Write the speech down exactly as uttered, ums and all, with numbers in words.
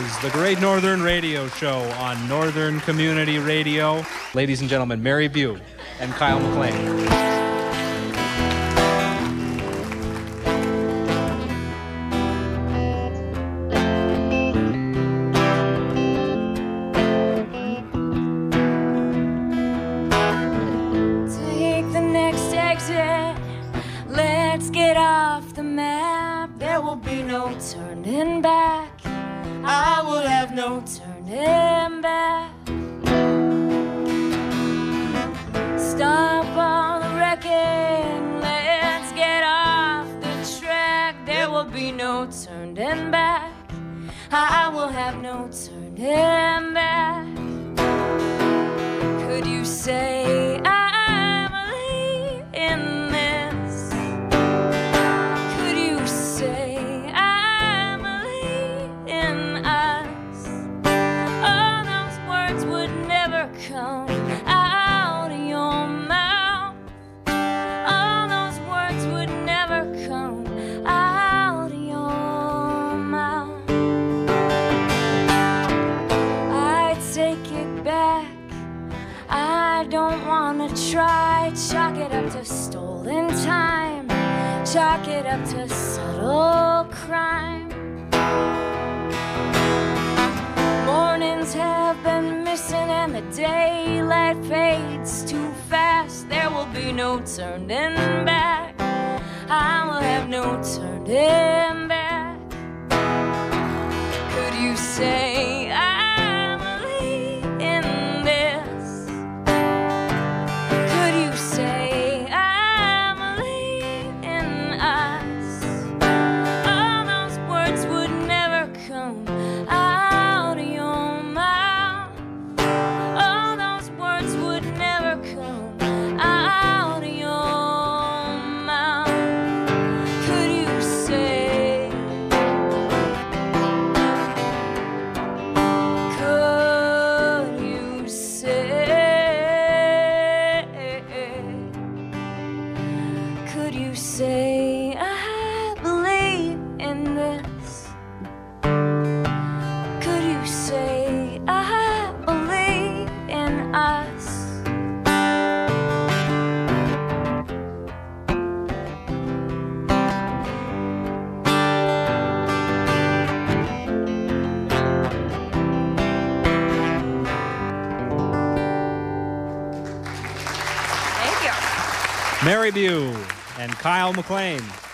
is the Great Northern Radio Show on Northern Community Radio. Ladies and gentlemen, Mary Bew and Kyle McLean. Let's get off the map. There will be no turning back. I will have no turning back. Stop all the wrecking. Let's get off the track. There will be no turning back. I will have no turning back. Could you say I believe in come out of your mouth? All those words would never come out of your mouth. I take it back. I don't wanna try. Chalk it up to stolen time. Chalk it up to subtle crime. Mornings have been missing and the daylight fades too fast. There will be no turning back. I will have no turning back. Could you say I believe in this? Could you say I believe in us? All those words would never come out of your mouth. All those words would never come out of your mouth. Could you say, could you say, could you say I believe in this? Could you say I believe in us? Mary Bew and Kyle McLean.